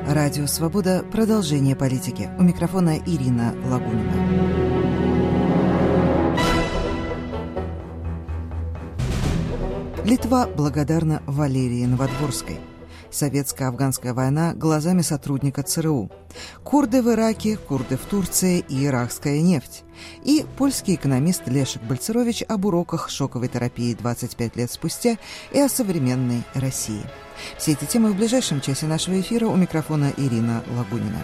Радио «Свобода». Продолжение политики. У микрофона Ирина Лагунина. Литва благодарна Валерии Новодворской. Советско-афганская война глазами сотрудника ЦРУ. Курды в Ираке, курды в Турции и иракская нефть. И польский экономист Лешек Бальцерович об уроках шоковой терапии 25 лет спустя и о современной России. Все эти темы в ближайшем часе нашего эфира. У микрофона Ирина Лагунина.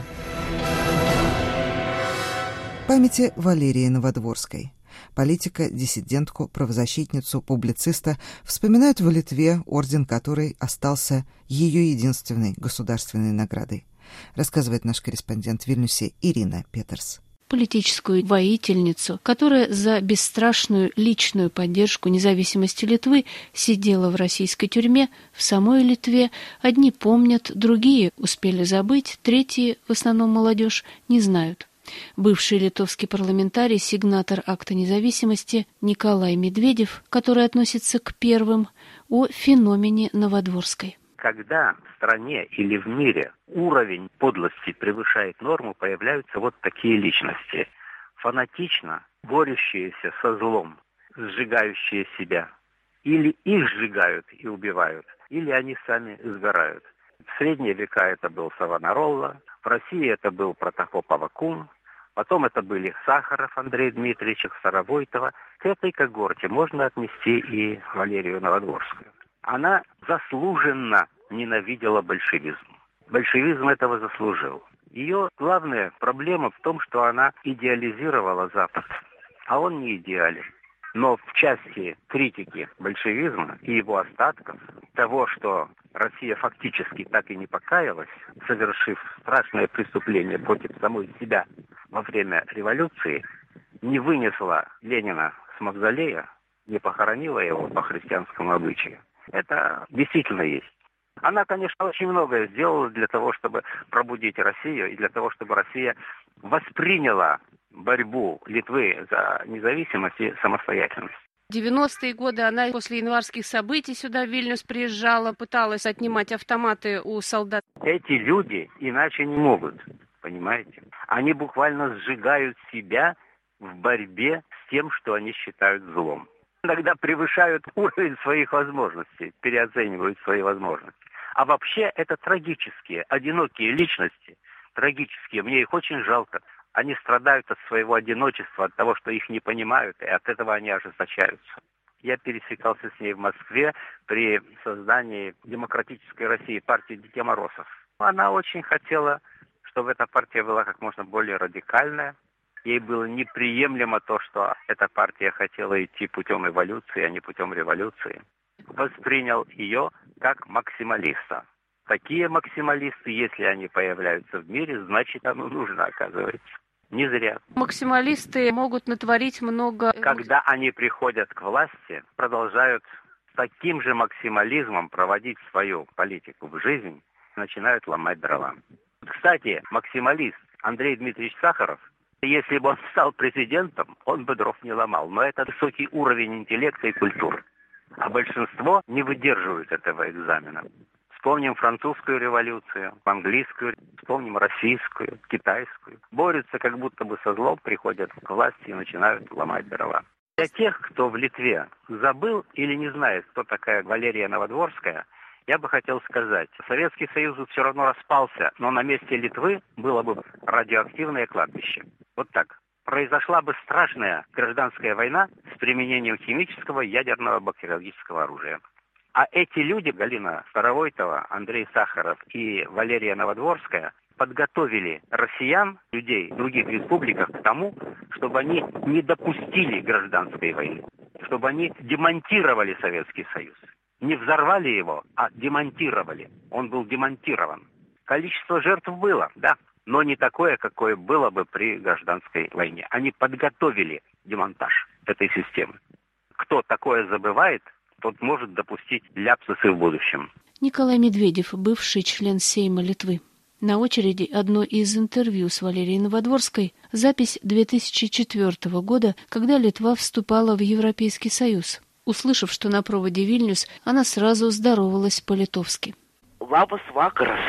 Памяти Валерии Новодворской. Политика, диссидентку, правозащитницу, публициста вспоминают в Литве, орден которой остался ее единственной государственной наградой. Рассказывает наш корреспондент в Вильнюсе Ирина Петерс. Политическую воительницу, которая за бесстрашную личную поддержку независимости Литвы сидела в российской тюрьме, в самой Литве одни помнят, другие успели забыть, третьи, в основном молодежь, не знают. Бывший литовский парламентарий, сигнатор акта независимости Николай Медведев, который относится к первым, о феномене Новодворской. Когда в стране или в мире уровень подлости превышает норму, появляются вот такие личности. Фанатично борющиеся со злом, сжигающие себя. Или их сжигают и убивают, или они сами сгорают. В средние века это был Савонаролла, в России это был Протопоп Аввакум, потом это были Сахаров Андрей Дмитриевич, Старовойтова. К этой когорте можно отнести и Валерию Новодворскую. Она заслуженно ненавидела большевизм. Большевизм этого заслужил. Ее главная проблема в том, что она идеализировала Запад, а он не идеален. Но в части критики большевизма и его остатков, того, что Россия фактически так и не покаялась, совершив страшное преступление против самой себя во время революции, не вынесла Ленина с мавзолея, не похоронила его по христианскому обычаю. Это действительно есть. Она, конечно, очень многое сделала для того, чтобы пробудить Россию и для того, чтобы Россия восприняла борьбу Литвы за независимость и самостоятельность. В 90-е годы она после январских событий сюда в Вильнюс приезжала, пыталась отнимать автоматы у солдат. Эти люди иначе не могут, понимаете? Они буквально сжигают себя в борьбе с тем, что они считают злом. Иногда превышают уровень своих возможностей, переоценивают свои возможности. А вообще это трагические, одинокие личности, трагические, мне их очень жалко. Они страдают от своего одиночества, от того, что их не понимают, и от этого они ожесточаются. Я пересекался с ней в Москве при создании демократической России, партии детеморосов. Она очень хотела, чтобы эта партия была как можно более радикальная. Ей было неприемлемо то, что эта партия хотела идти путем эволюции, а не путем революции. Воспринял ее как максималиста. Такие максималисты, если они появляются в мире, значит, оно нужно, оказывается. Не зря. Максималисты могут натворить много... Когда они приходят к власти, продолжают с таким же максимализмом проводить свою политику в жизнь, начинают ломать дрова. Кстати, максималист Андрей Дмитриевич Сахаров, если бы он стал президентом, он бы дров не ломал. Но это высокий уровень интеллекта и культуры. А большинство не выдерживают этого экзамена. Вспомним французскую революцию, английскую, вспомним российскую, китайскую. Борются как будто бы со злом, приходят к власти и начинают ломать дрова. Для тех, кто в Литве забыл или не знает, кто такая Валерия Новодворская, я бы хотел сказать, Советский Союз все равно распался, но на месте Литвы было бы радиоактивное кладбище. Вот так. Произошла бы страшная гражданская война с применением химического, ядерного, бактериологического оружия. А эти люди, Галина Старовойтова, Андрей Сахаров и Валерия Новодворская, подготовили россиян, людей в других республиках к тому, чтобы они не допустили гражданской войны, чтобы они демонтировали Советский Союз. Не взорвали его, а демонтировали. Он был демонтирован. Количество жертв было, да, но не такое, какое было бы при гражданской войне. Они подготовили демонтаж этой системы. Кто такое забывает, тот может допустить ляпсусы в будущем. Николай Медведев, бывший член Сейма Литвы. На очереди одно из интервью с Валерией Новодворской, запись 2004 года, когда Литва вступала в Европейский Союз. Услышав, что на проводе Вильнюс, она сразу здоровалась по-литовски. Labas vakaras.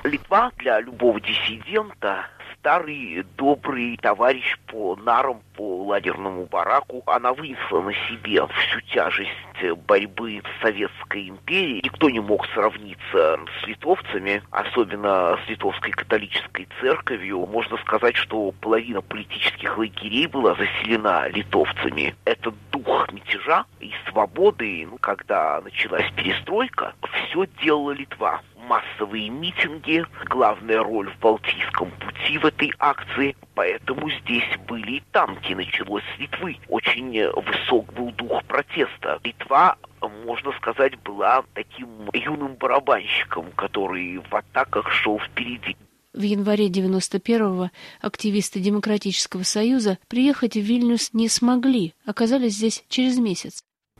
Литва для любого диссидента старый добрый товарищ по нарам, по ладерному бараку. Она вынесла на себе всю тяжесть борьбы с Советской империей. Никто не мог сравниться с литовцами, особенно с литовской католической церковью. Можно сказать, что половина политических лагерей была заселена литовцами. Этот дух мятежа и свободы, когда началась перестройка, все делала Литва. Массовые митинги, главная роль в Балтийском пути в этой акции, поэтому здесь были и танки, началось с Литвы. Очень высок был дух протеста. Литва, можно сказать, была таким юным барабанщиком, который в атаках шел впереди. В январе 91-го активисты Демократического союза приехать в Вильнюс не смогли, оказались здесь через месяц.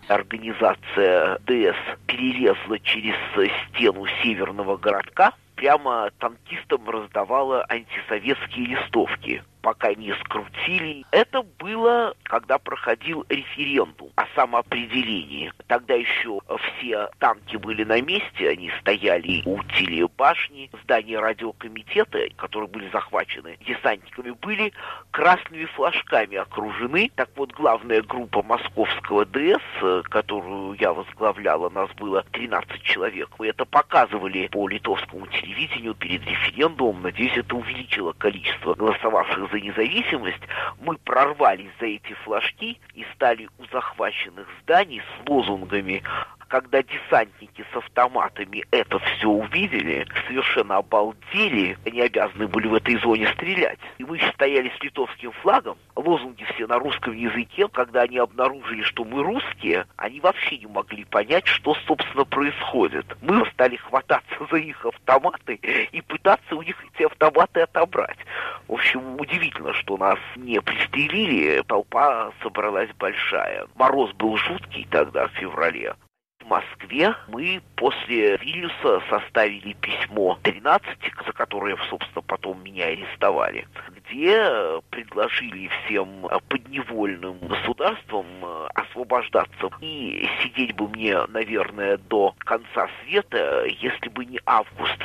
Организация ДС перелезла через стену северного городка, прямо танкистам раздавала антисоветские листовки, пока не скрутили. Это было, когда проходил референдум о самоопределении. Тогда еще все танки были на месте, они стояли у телебашни. Здания радиокомитета, которые были захвачены десантниками, были красными флажками окружены. Так вот, главная группа московского ДС, которую я возглавляла, нас было 13 человек. Мы это показывали по литовскому телевидению перед референдумом. Надеюсь, это увеличило количество голосовавших за независимость. Мы прорвались за эти флажки и стали у захваченных зданий с лозунгами. Когда десантники с автоматами это все увидели, совершенно обалдели, они обязаны были в этой зоне стрелять. И мы стояли с литовским флагом, лозунги все на русском языке. Когда они обнаружили, что мы русские, они вообще не могли понять, что, собственно, происходит. Мы стали хвататься за их автоматы и пытаться у них эти автоматы отобрать. В общем, удивительно, что нас не пристрелили, толпа собралась большая. Мороз был жуткий тогда, в феврале. В Москве мы после Вильнюса составили письмо 13, за которое, собственно, потом меня арестовали, где предложили всем подневольным государствам освобождаться. И сидеть бы мне, наверное, до конца света, если бы не август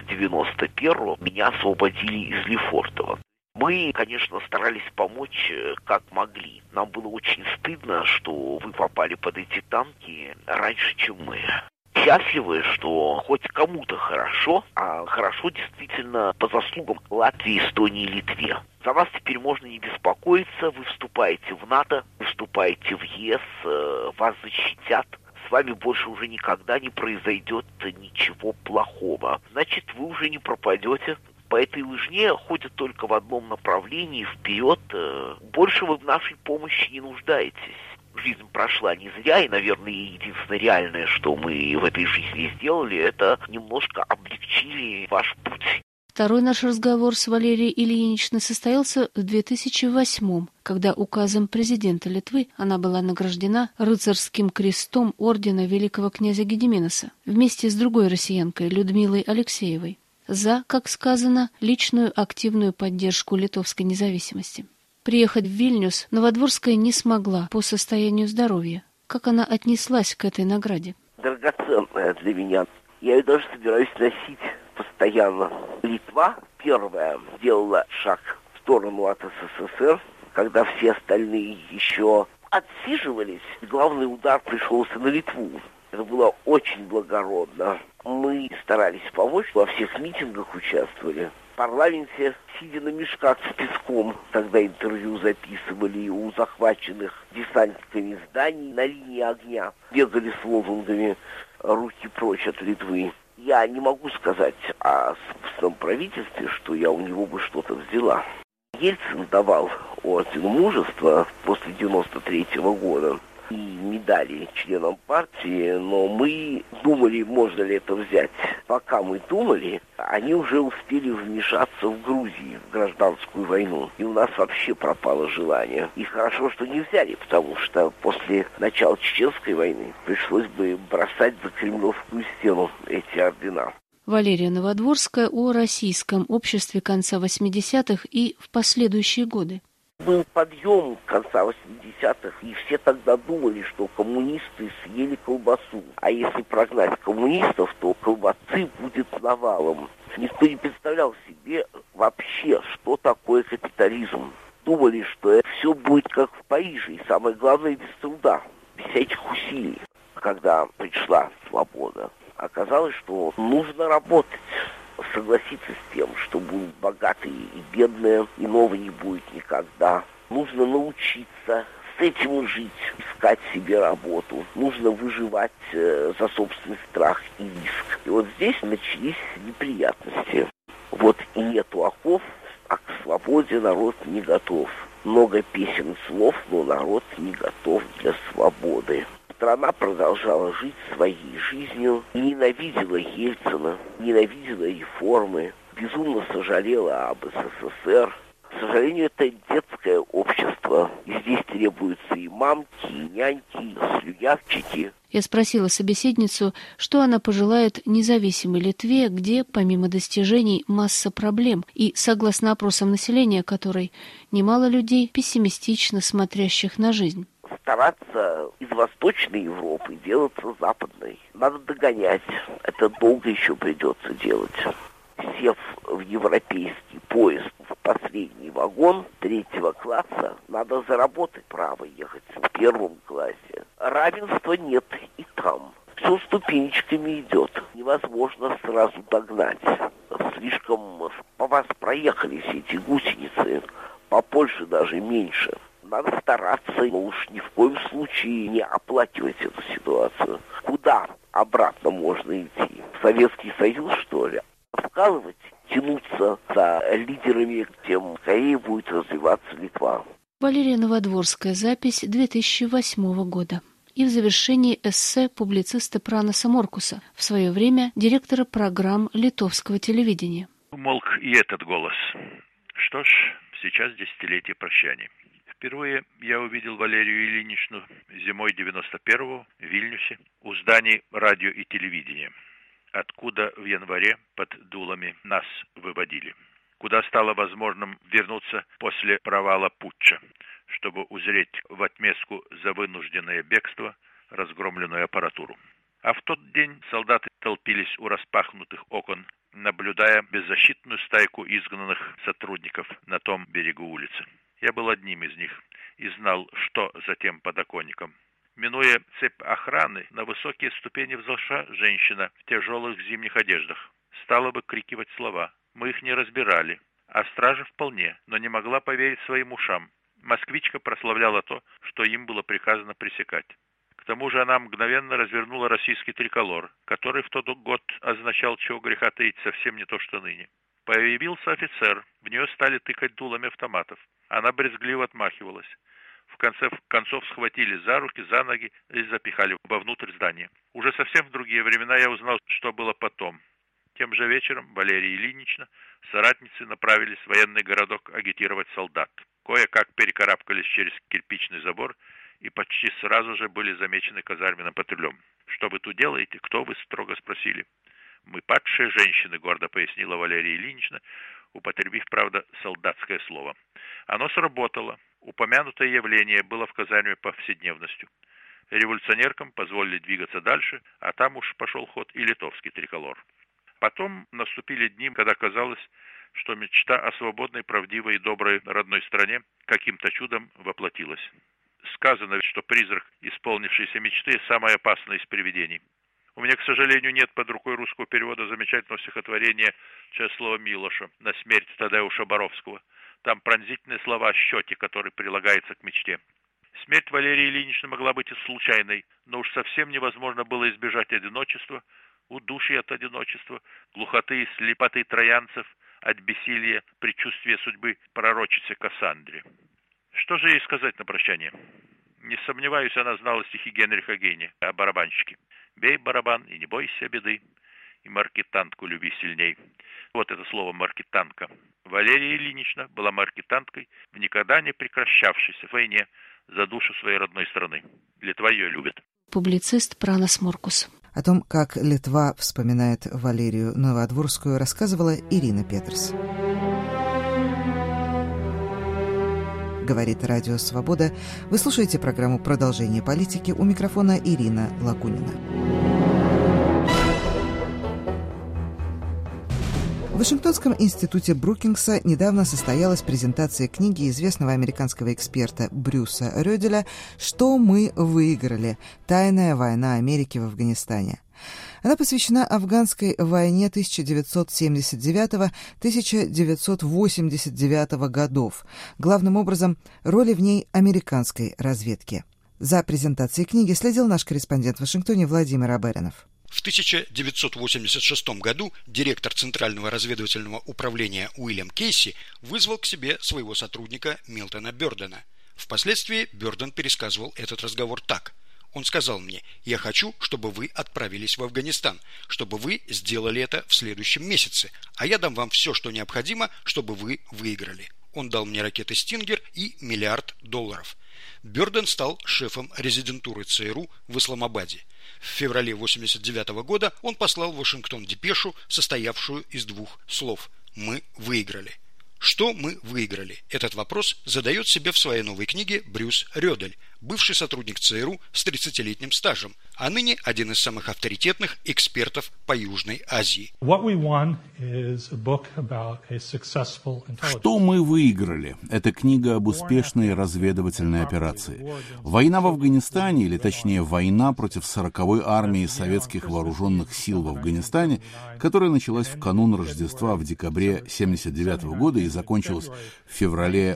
91-го, меня освободили из Лефортово. Мы, конечно, старались помочь как могли. Нам было очень стыдно, что вы попали под эти танки раньше, чем мы. Счастливы, что хоть кому-то хорошо, а хорошо действительно по заслугам Латвии, Эстонии и Литве. За вас теперь можно не беспокоиться, вы вступаете в НАТО, вы вступаете в ЕС, вас защитят. С вами больше уже никогда не произойдет ничего плохого. Значит, вы уже не пропадете. По этой лыжне ходят только в одном направлении, вперед. Больше вы в нашей помощи не нуждаетесь. Жизнь прошла не зря, и, наверное, единственное реальное, что мы в этой жизни сделали, это немножко облегчили ваш путь. Второй наш разговор с Валерией Ильиничной состоялся в 2008-м, когда указом президента Литвы она была награждена рыцарским крестом ордена великого князя Гедиминаса вместе с другой россиянкой Людмилой Алексеевой за, как сказано, личную активную поддержку литовской независимости. Приехать в Вильнюс Новодворская не смогла по состоянию здоровья. Как она отнеслась к этой награде? Драгоценная для меня. Я ее даже собираюсь носить постоянно. Литва первая сделала шаг в сторону от СССР, когда все остальные еще отсиживались. Главный удар пришелся на Литву. Это было очень благородно. Мы старались помочь, во всех митингах участвовали. В парламенте, сидя на мешках с песком, тогда интервью записывали у захваченных десантниками зданий на линии огня. Бегали с лозунгами «Руки прочь от Литвы». Я не могу сказать о собственном правительстве, что я у него бы что-то взяла. Ельцин давал орден мужества после 93-го года и медали членам партии, но мы думали, можно ли это взять. Пока мы думали, они уже успели вмешаться в Грузию, в гражданскую войну. И у нас вообще пропало желание. И хорошо, что не взяли, потому что после начала Чеченской войны пришлось бы бросать за Кремлевскую стену эти ордена. Валерия Новодворская о российском обществе конца 80-х и в последующие годы. Был подъем конца 80-х, и все тогда думали, что коммунисты съели колбасу. А если прогнать коммунистов, то колбасы будет навалом. Никто не представлял себе вообще, что такое капитализм. Думали, что все будет как в Париже, и самое главное, без труда, без всяких усилий. Когда пришла свобода, оказалось, что нужно работать. Согласиться с тем, что будут богатые и бедные, иного не будет никогда. Нужно научиться с этим жить, искать себе работу. Нужно выживать за собственный страх и риск. И вот здесь начались неприятности. Вот и нету оков, а к свободе народ не готов. Много песен и слов, но народ не готов для свободы. Страна продолжала жить своей жизнью, ненавидела Ельцина, ненавидела реформы, безумно сожалела об СССР. К сожалению, это детское общество, и здесь требуются и мамки, и няньки, и слюнявчики. Я спросила собеседницу, что она пожелает независимой Литве, где, помимо достижений, масса проблем, и, согласно опросам населения которой, немало людей, пессимистично смотрящих на жизнь. Стараться из Восточной Европы делаться Западной. Надо догонять. Это долго еще придется делать. Сев в европейский поезд в последний вагон 3-го класса, надо заработать право ехать в 1-м классе. Равенства нет и там. Все ступенечками идет. Невозможно сразу догнать. Слишком по вас проехались эти гусеницы. По Польше даже меньше. Надо стараться, но уж ни в коем случае не оплакивать эту ситуацию. Куда обратно можно идти? В Советский Союз, что ли? Вкалывать, тянуться за лидерами, тем скорее будет развиваться Литва. Валерия Новодворская, запись 2008 года. И в завершении эссе публициста Праноса Моркуса, в свое время директора программ литовского телевидения. Умолк и этот голос. Что ж, сейчас десятилетие прощаний. Впервые я увидел Валерию Ильиничну зимой 91-го в Вильнюсе у зданий радио и телевидения, откуда в январе под дулами нас выводили, куда стало возможным вернуться после провала путча, чтобы узреть в отместку за вынужденное бегство разгромленную аппаратуру. А в тот день солдаты толпились у распахнутых окон, наблюдая беззащитную стайку изгнанных сотрудников на том берегу улицы. Я был одним из них и знал, что за тем подоконником. Минуя цепь охраны, на высокие ступени взошла женщина в тяжелых зимних одеждах. Стала выкрикивать слова. Мы их не разбирали, а стража вполне, но не могла поверить своим ушам. Москвичка прославляла то, что им было приказано пресекать. К тому же она мгновенно развернула российский триколор, который в тот год означал, чего греха таить, совсем не то, что ныне. Появился офицер, в нее стали тыкать дулами автоматов. Она брезгливо отмахивалась. В конце концов схватили за руки, за ноги и запихали вовнутрь здания. Уже совсем в другие времена я узнал, что было потом. Тем же вечером Валерия Ильинична, соратницы направились в военный городок агитировать солдат. Кое-как перекарабкались через кирпичный забор и почти сразу же были замечены казарменным патрулем. «Что вы тут делаете? Кто вы?» — строго спросили. «Мы падшие женщины», — гордо пояснила Валерия Ильинична, употребив, правда, солдатское слово. Оно сработало. Упомянутое явление было в казарме повседневностью. Революционеркам позволили двигаться дальше, а там уж пошел ход и литовский триколор. Потом наступили дни, когда казалось, что мечта о свободной, правдивой и доброй родной стране каким-то чудом воплотилась. Сказано ведь, что призрак исполнившейся мечты самое опасное из привидений. У меня, к сожалению, нет под рукой русского перевода замечательного стихотворения Чеслова Милоша «На смерть Тадеуша Боровского». Там пронзительные слова о счете, который прилагается к мечте. Смерть Валерии Ильиничны могла быть и случайной, но уж совсем невозможно было избежать одиночества, удушья от одиночества, глухоты и слепоты троянцев, от бессилия, предчувствия судьбы пророчицы Кассандре. Что же ей сказать на прощание? Не сомневаюсь, она знала стихи Генриха Гейне о барабанщике. «Бей барабан и не бойся беды, и маркетантку люби сильней». Вот это слово «маркетантка». Валерия Ильинична была маркетанткой в никогда не прекращавшейся войне за душу своей родной страны. Литва ее любит. Публицист Пранос Моркус. О том, как Литва вспоминает Валерию Новодворскую, рассказывала Ирина Петерс. говорит Радио Свобода. Вы слушаете программу «Продолжение политики». У микрофона Ирина Лакунина. В Вашингтонском институте Брукингса недавно состоялась презентация книги известного американского эксперта Брюса Рёделя «Что мы выиграли? Тайная война Америки в Афганистане». Она посвящена афганской войне 1979-1989 годов, главным образом роли в ней американской разведки. За презентацией книги следил наш корреспондент в Вашингтоне Владимир Аберинов. В 1986 году директор Центрального разведывательного управления Уильям Кейси вызвал к себе своего сотрудника Милтона Бёрдена. Впоследствии Бёрден пересказывал этот разговор так. Он сказал мне: «Я хочу, чтобы вы отправились в Афганистан, чтобы вы сделали это в следующем месяце, а я дам вам все, что необходимо, чтобы вы выиграли». Он дал мне ракеты «Стингер» и $1 миллиард. Бёрден стал шефом резидентуры ЦРУ в Исламабаде. В феврале 1989 года он послал в Вашингтон депешу, состоявшую из 2 слов: «Мы выиграли». Что мы выиграли? Этот вопрос задает себе в своей новой книге Брюс Рёдель, бывший сотрудник ЦРУ с 30-летним стажем, а ныне один из самых авторитетных экспертов по Южной Азии. Что мы выиграли? Это книга об успешной разведывательной операции. Война в Афганистане, или точнее война против 40-й армии советских вооруженных сил в Афганистане, которая началась в канун Рождества в декабре 1979 года и закончилась в феврале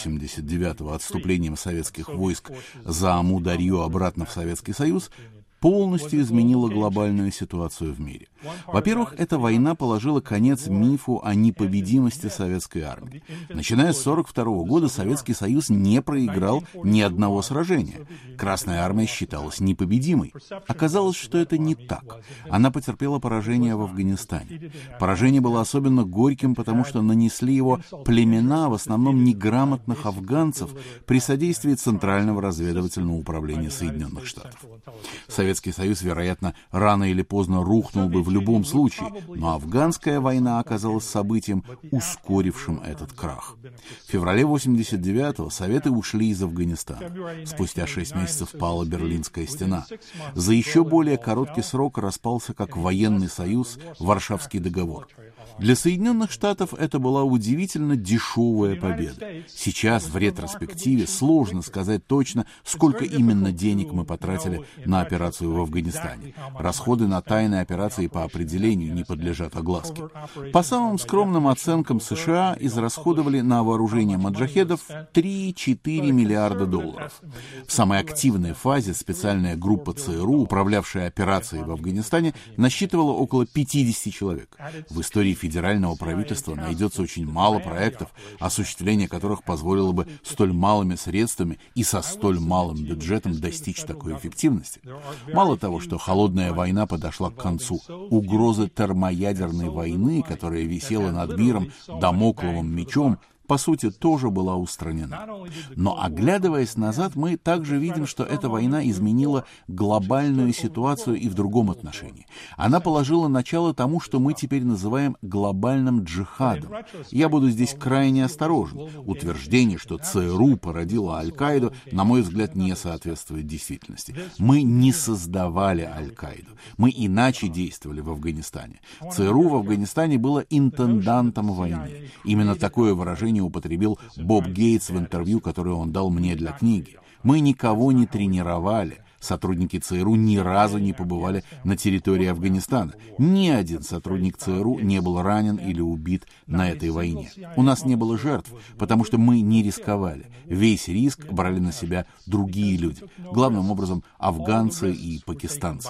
1989 отступлением советских войск за Амударью обратно в Советский Союз, полностью изменила глобальную ситуацию в мире. Во-первых, эта война положила конец мифу о непобедимости советской армии. Начиная с 1942 года Советский Союз не проиграл ни одного сражения. Красная армия считалась непобедимой. Оказалось, что это не так. Она потерпела поражение в Афганистане. Поражение было особенно горьким, потому что нанесли его племена, в основном неграмотных афганцев, при содействии Центрального разведывательного управления Соединенных Штатов. Советский Союз, вероятно, рано или поздно рухнул бы в любом случае, но афганская война оказалась событием, ускорившим этот крах. В феврале 1989-го Советы ушли из Афганистана. Спустя 6 месяцев пала Берлинская стена. За еще более короткий срок распался как военный союз Варшавский договор. Для Соединенных Штатов это была удивительно дешевая победа. Сейчас, в ретроспективе, сложно сказать точно, сколько именно денег мы потратили на операцию в Афганистане. Расходы на тайные операции по определению не подлежат огласке. По самым скромным оценкам, США израсходовали на вооружение маджахедов $3-4 миллиарда. В самой активной фазе специальная группа ЦРУ, управлявшая операцией в Афганистане, насчитывала около 50 человек. В истории федерального правительства найдется очень мало проектов, осуществление которых позволило бы столь малыми средствами и со столь малым бюджетом достичь такой эффективности. Мало того, что холодная война подошла к концу, угроза термоядерной войны, которая висела над миром дамокловым мечом, по сути, тоже была устранена. Но, оглядываясь назад, мы также видим, что эта война изменила глобальную ситуацию и в другом отношении. Она положила начало тому, что мы теперь называем глобальным джихадом. Я буду здесь крайне осторожен. Утверждение, что ЦРУ породила Аль-Каиду, на мой взгляд, не соответствует действительности. Мы не создавали Аль-Каиду. Мы иначе действовали в Афганистане. ЦРУ в Афганистане было интендантом войны. Именно такое выражение употребил Боб Гейтс в интервью, которое он дал мне для книги. Мы никого не тренировали. Сотрудники ЦРУ ни разу не побывали на территории Афганистана. Ни один сотрудник ЦРУ не был ранен или убит на этой войне. У нас не было жертв, потому что мы не рисковали. Весь риск брали на себя другие люди. Главным образом, афганцы и пакистанцы.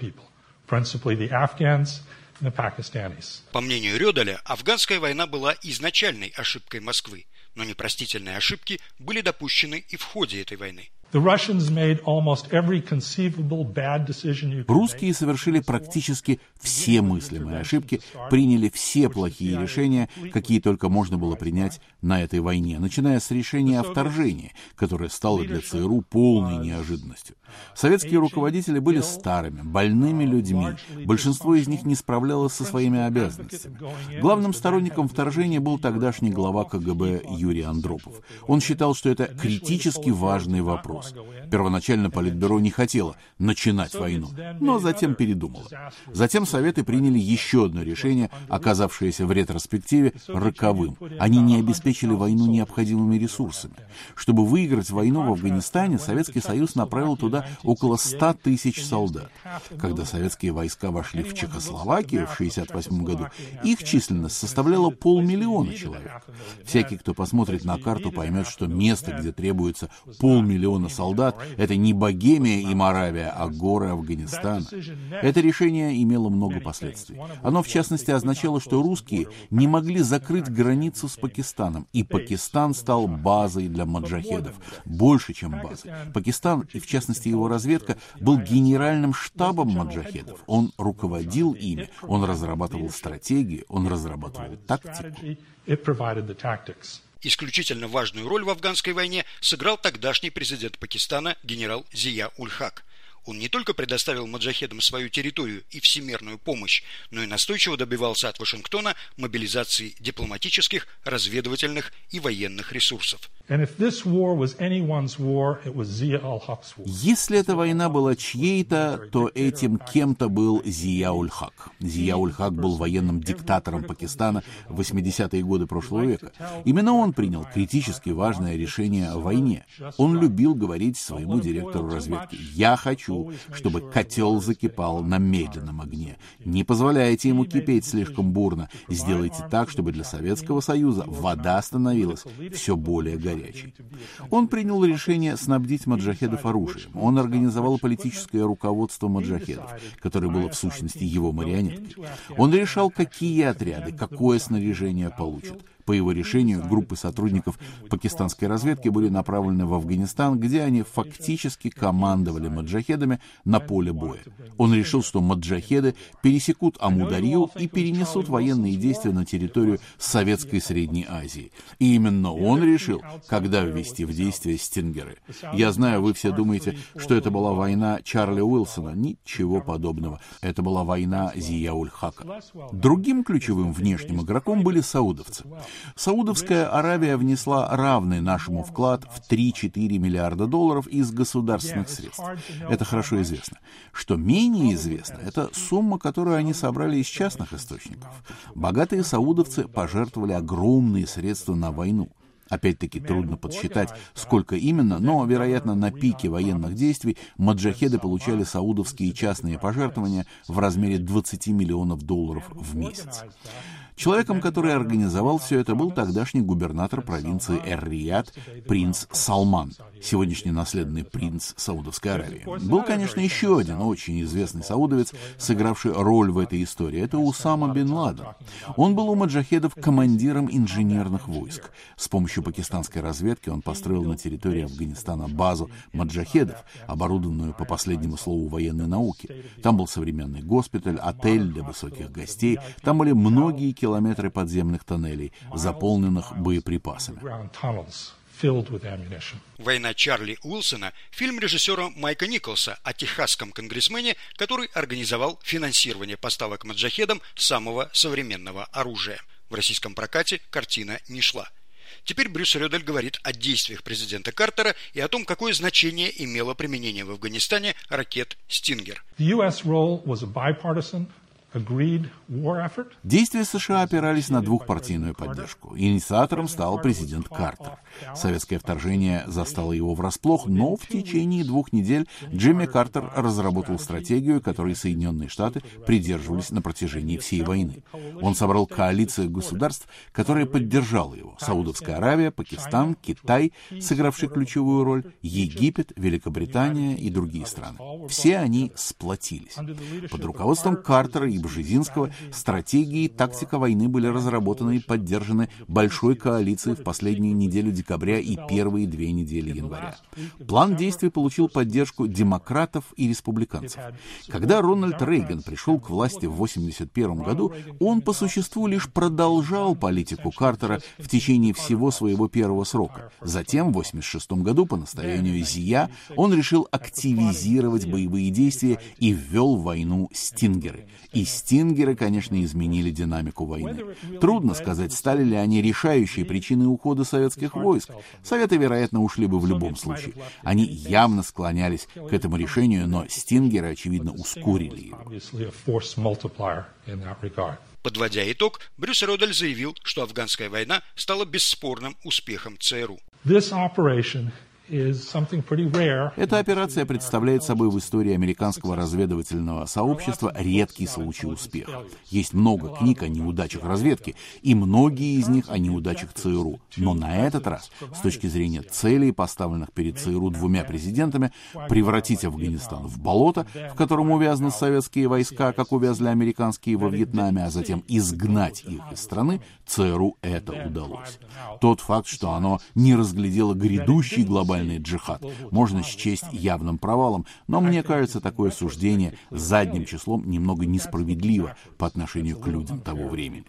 По мнению Рёделя, афганская война была изначальной ошибкой Москвы, но непростительные ошибки были допущены и в ходе этой войны. Русские совершили практически все мыслимые ошибки, приняли все плохие решения, какие только можно было принять на этой войне, начиная с решения о вторжении, которое стало для ЦРУ полной неожиданностью. Советские руководители были старыми, больными людьми. Большинство из них не справлялось со своими обязанностями. Главным сторонником вторжения был тогдашний глава КГБ Юрий Андропов. Он считал, что это критически важный вопрос. Первоначально Политбюро не хотело начинать войну, но затем передумало. Затем Советы приняли еще одно решение, оказавшееся в ретроспективе роковым. Они не обеспечили войну необходимыми ресурсами. Чтобы выиграть войну в Афганистане, Советский Союз направил туда около 100 тысяч солдат. Когда советские войска вошли в Чехословакию в 1968 году, их численность составляла 500 000 человек. Всякий, кто посмотрит на карту, поймет, что место, где требуется 500 000 солдат, это не Богемия и Моравия, а горы Афганистана. Это решение имело много последствий. Оно, в частности, означало, что русские не могли закрыть границу с Пакистаном, и Пакистан стал базой для маджахедов. Больше, чем базой. Пакистан, и в частности его разведка, был генеральным штабом маджахедов. Он руководил ими, он разрабатывал стратегии, он разрабатывал тактику. Исключительно важную роль в афганской войне сыграл тогдашний президент Пакистана генерал Зия-уль-Хак. Он не только предоставил маджахедам свою территорию и всемирную помощь, но и настойчиво добивался от Вашингтона мобилизации дипломатических, разведывательных и военных ресурсов. Если эта война была чьей-то, то этим кем-то был Зия-уль-Хак. Зия-уль-Хак был военным диктатором Пакистана в 80-е годы прошлого века. Именно он принял критически важное решение о войне. Он любил говорить своему директору разведки: «Я хочу, чтобы котел закипал на медленном огне. Не позволяйте ему кипеть слишком бурно. Сделайте так, чтобы для Советского Союза вода становилась все более горячей». Он принял решение снабдить маджахедов оружием. Он организовал политическое руководство маджахедов, которое было в сущности его марионеткой. Он решал, какие отряды, какое снаряжение получат. По его решению, группы сотрудников пакистанской разведки были направлены в Афганистан, где они фактически командовали маджахедами на поле боя. Он решил, что маджахеды пересекут Амударью и перенесут военные действия на территорию Советской Средней Азии. И именно он решил, когда ввести в действие стингеры. Я знаю, вы все думаете, что это была война Чарли Уилсона. Ничего подобного. Это была война Зия-уль-Хака. Другим ключевым внешним игроком были саудовцы. Саудовская Аравия внесла равный нашему вклад в 3-4 миллиарда долларов из государственных средств. Это хорошо известно. Что менее известно, это сумма, которую они собрали из частных источников. Богатые саудовцы пожертвовали огромные средства на войну. Опять-таки трудно подсчитать, сколько именно, но, вероятно, на пике военных действий маджахеды получали саудовские частные пожертвования в размере 20 миллионов долларов в месяц. Человеком, который организовал все это, был тогдашний губернатор провинции Эр-Рияд, принц Салман, сегодняшний наследный принц Саудовской Аравии. Был, конечно, еще один очень известный саудовец, сыгравший роль в этой истории. Это Усама бен Ладен. Он был у маджахедов командиром инженерных войск. С помощью пакистанской разведки он построил на территории Афганистана базу маджахедов, оборудованную по последнему слову военной науки. Там был современный госпиталь, отель для высоких гостей. Там были многие километры подземных тоннелей, заполненных боеприпасами. «Война Чарли Уилсона» — фильм режиссера Майка Николса о техасском конгрессмене, который организовал финансирование поставок маджахедам самого современного оружия. В российском прокате картина не шла. Теперь Брюс Рёдель говорит о действиях президента Картера и о том, какое значение имело применение в Афганистане ракет «Стингер». Действия США опирались на двухпартийную поддержку. Инициатором стал президент Картер. Советское вторжение застало его врасплох, но в течение 2 недель Джимми Картер разработал стратегию, которой Соединенные Штаты придерживались на протяжении всей войны. Он собрал коалицию государств, которая поддержала его: Саудовская Аравия, Пакистан, Китай, сыгравший ключевую роль, Египет, Великобритания и другие страны. Все они сплотились. Под руководством Картера и Бжезинского, стратегии и тактика войны были разработаны и поддержаны большой коалицией в последнюю неделю декабря и первые 2 недели января. План действий получил поддержку демократов и республиканцев. Когда Рональд Рейган пришел к власти в 1981 году, он по существу лишь продолжал политику Картера в течение всего своего первого срока. Затем, в 1986 году, по настоянию Зия, он решил активизировать боевые действия и ввел в войну стингеры. И стингеры, конечно, изменили динамику войны. Трудно сказать, стали ли они решающей причиной ухода советских войск. Советы, вероятно, ушли бы в любом случае. Они явно склонялись к этому решению, но стингеры, очевидно, ускорили его. Подводя итог, Брюс Рёдель заявил, что афганская война стала бесспорным успехом ЦРУ. Эта операция представляет собой в истории американского разведывательного сообщества редкий случай успеха. Есть много книг о неудачах разведки, и многие из них о неудачах ЦРУ. Но на этот раз, с точки зрения целей, поставленных перед ЦРУ 2 президентами, превратить Афганистан в болото, в котором увязаны советские войска, как увязли американские во Вьетнаме, а затем изгнать их из страны, ЦРУ это удалось. Тот факт, что оно не разглядело грядущий глобальный джихад, можно счесть явным провалом, но мне кажется, такое суждение задним числом немного несправедливо по отношению к людям того времени.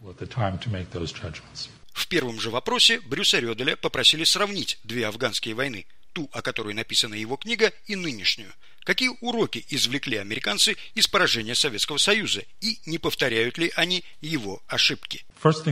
В первом же вопросе Брюса Рёделя попросили сравнить 2 афганские войны, ту, о которой написана его книга, и нынешнюю. Какие уроки извлекли американцы из поражения Советского Союза, и не повторяют ли они его ошибки?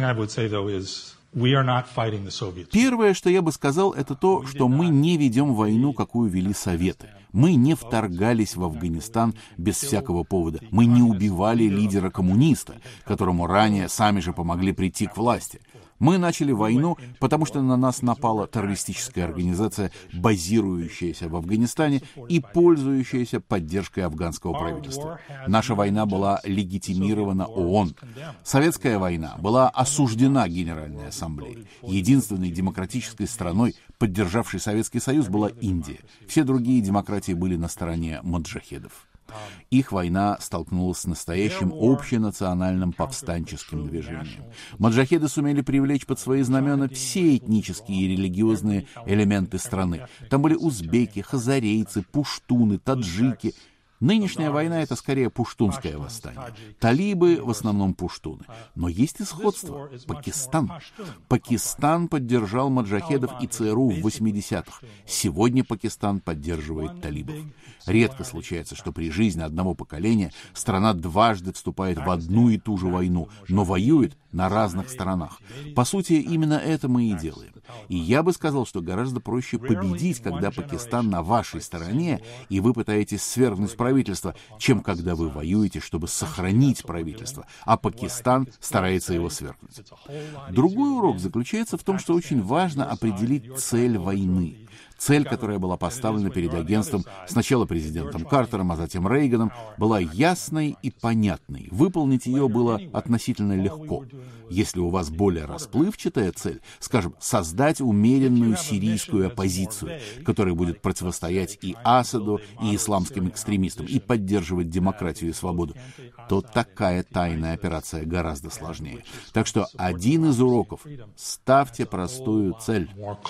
Первое, что я бы сказал, это то, что мы не ведем войну, какую вели Советы. Мы не вторгались в Афганистан без всякого повода. Мы не убивали лидера-коммуниста, которому ранее сами же помогли прийти к власти. Мы начали войну, потому что на нас напала террористическая организация, базирующаяся в Афганистане и пользующаяся поддержкой афганского правительства. Наша война была легитимирована ООН. Советская война была осуждена Генеральной Ассамблеей. Единственной демократической страной, поддержавшей Советский Союз, была Индия. Все другие демократии были на стороне маджахедов. Их война столкнулась с настоящим общенациональным повстанческим движением. Маджахеды сумели привлечь под свои знамена все этнические и религиозные элементы страны. Там были узбеки, хазарейцы, пуштуны, таджики. Нынешняя война — это скорее пуштунское восстание. Талибы в основном пуштуны. Но есть и сходство. Пакистан. Пакистан поддержал маджахедов и ЦРУ в 80-х. Сегодня Пакистан поддерживает талибов. Редко случается, что при жизни одного поколения страна дважды вступает в одну и ту же войну, но воюет на разных сторонах. По сути, именно это мы и делаем. И я бы сказал, что гораздо проще победить, когда Пакистан на вашей стороне, и вы пытаетесь свергнуть правительство, чем когда вы воюете, чтобы сохранить правительство, а Пакистан старается его свергнуть. Другой урок заключается в том, что очень важно определить цель войны. Цель, которая была поставлена перед агентством сначала президентом Картером, а затем Рейганом, была ясной и понятной. Выполнить ее было относительно легко. Если у вас более расплывчатая цель, скажем, создать умеренную сирийскую оппозицию, которая будет противостоять и Асаду, и исламским экстремистам, и поддерживать демократию и свободу, то такая тайная операция гораздо сложнее. Так что один из уроков — ставьте простую цель.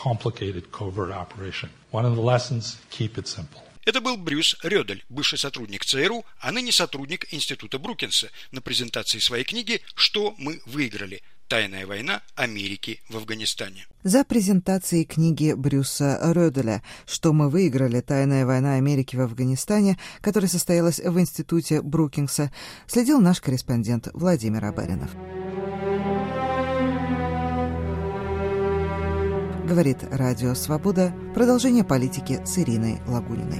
Это был Брюс Рёдель, бывший сотрудник ЦРУ, а ныне сотрудник Института Брукинса, на презентации своей книги «Что мы выиграли? Тайная война Америки в Афганистане». За презентацией книги Брюса Рёделя «Что мы выиграли? Тайная война Америки в Афганистане», которая состоялась в Институте Брукинса, следил наш корреспондент Владимир Абаринов. Говорит Радио Свобода. Продолжение политики с Ириной Лагуниной.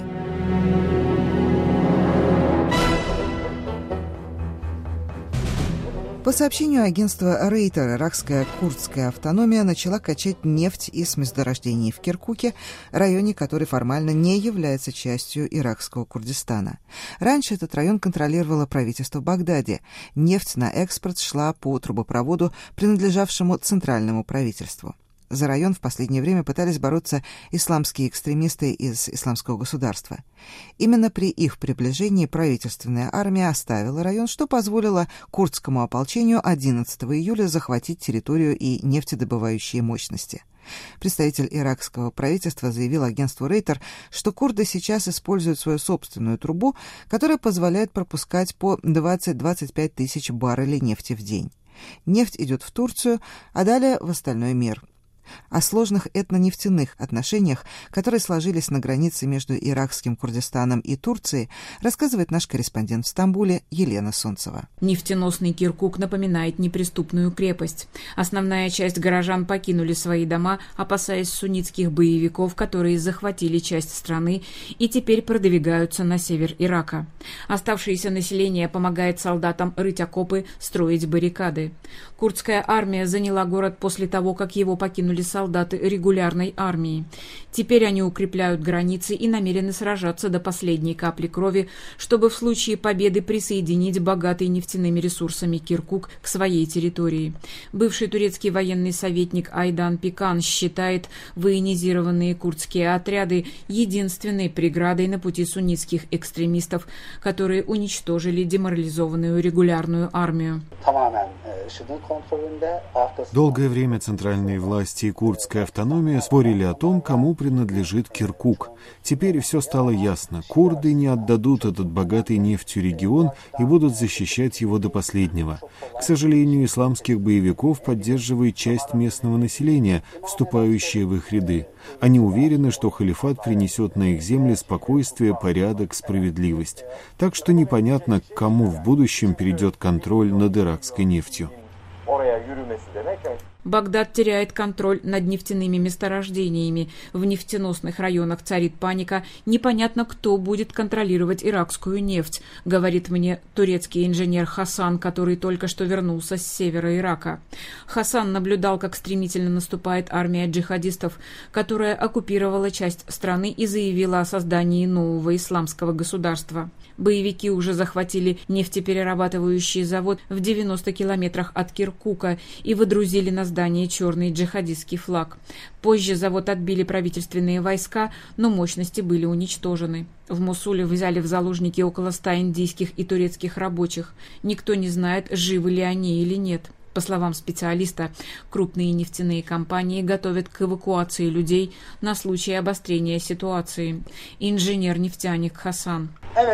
По сообщению агентства Рейтер, иракская курдская автономия начала качать нефть из месторождений в Киркуке, районе, который формально не является частью иракского Курдистана. Раньше этот район контролировало правительство в Багдаде. Нефть на экспорт шла по трубопроводу, принадлежавшему центральному правительству. За район в последнее время пытались бороться исламские экстремисты из Исламского государства. Именно при их приближении правительственная армия оставила район, что позволило курдскому ополчению 11 июля захватить территорию и нефтедобывающие мощности. Представитель иракского правительства заявил агентству Рейтер, что курды сейчас используют свою собственную трубу, которая позволяет пропускать по 20-25 тысяч баррелей нефти в день. Нефть идет в Турцию, а далее в остальной мир. О сложных этнонефтяных отношениях, которые сложились на границе между иракским Курдистаном и Турцией, рассказывает наш корреспондент в Стамбуле Елена Солнцева. Нефтеносный Киркук напоминает неприступную крепость. Основная часть горожан покинули свои дома, опасаясь суннитских боевиков, которые захватили часть страны и теперь продвигаются на север Ирака. Оставшееся население помогает солдатам рыть окопы, строить баррикады. Курдская армия заняла город после того, как его покинули солдаты регулярной армии. Теперь они укрепляют границы и намерены сражаться до последней капли крови, чтобы в случае победы присоединить богатый нефтяными ресурсами Киркук к своей территории. Бывший турецкий военный советник Айдан Пикан считает военизированные курдские отряды единственной преградой на пути суннитских экстремистов, которые уничтожили деморализованную регулярную армию. Долгое время центральные власти и курдская автономия спорили о том, кому принадлежит Киркук. Теперь все стало ясно. Курды не отдадут этот богатый нефтью регион и будут защищать его до последнего. К сожалению, исламских боевиков поддерживает часть местного населения, вступающая в их ряды. Они уверены, что халифат принесет на их земли спокойствие, порядок, справедливость. Так что непонятно, к кому в будущем перейдет контроль над иракской нефтью. Багдад теряет контроль над нефтяными месторождениями. В нефтеносных районах царит паника. Непонятно, кто будет контролировать иракскую нефть, говорит мне турецкий инженер Хасан, который только что вернулся с севера Ирака. Хасан наблюдал, как стремительно наступает армия джихадистов, которая оккупировала часть страны и заявила о создании нового исламского государства. Боевики уже захватили нефтеперерабатывающий завод в 90 километрах от Киркука и водрузили на здание черный джихадистский флаг. Позже завод отбили правительственные войска, но мощности были уничтожены. В Мосуле взяли в заложники около 100 индийских и турецких рабочих. Никто не знает, живы ли они или нет. По словам специалиста, крупные нефтяные компании готовят к эвакуации людей на случай обострения ситуации. Инженер-нефтяник Хасан.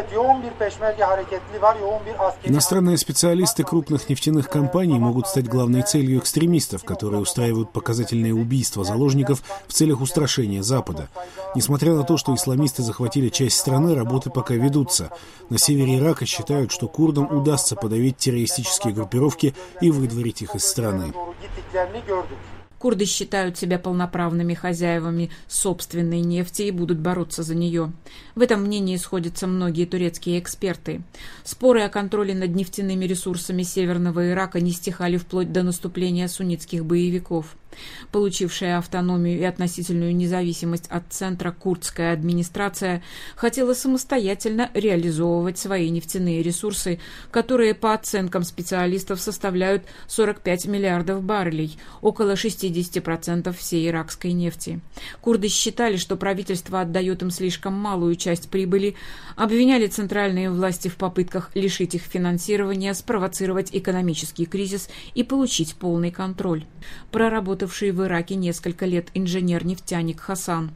Иностранные специалисты крупных нефтяных компаний могут стать главной целью экстремистов, которые устраивают показательные убийства заложников в целях устрашения Запада. Несмотря на то, что исламисты захватили часть страны, работы пока ведутся. На севере Ирака считают, что курдам удастся подавить террористические группировки и выдворить их из страны. Курды считают себя полноправными хозяевами собственной нефти и будут бороться за нее. В этом мнении сходятся многие турецкие эксперты. Споры о контроле над нефтяными ресурсами северного Ирака не стихали вплоть до наступления суннитских боевиков. Получившая автономию и относительную независимость от центра курдская администрация хотела самостоятельно реализовывать свои нефтяные ресурсы, которые, по оценкам специалистов, составляют 45 миллиардов баррелей, около 60% всей иракской нефти. Курды считали, что правительство отдает им слишком малую часть прибыли, обвиняли центральные власти в попытках лишить их финансирования, спровоцировать экономический кризис и получить полный контроль. Проработавший в Ираке несколько лет инженер-нефтяник Хасан.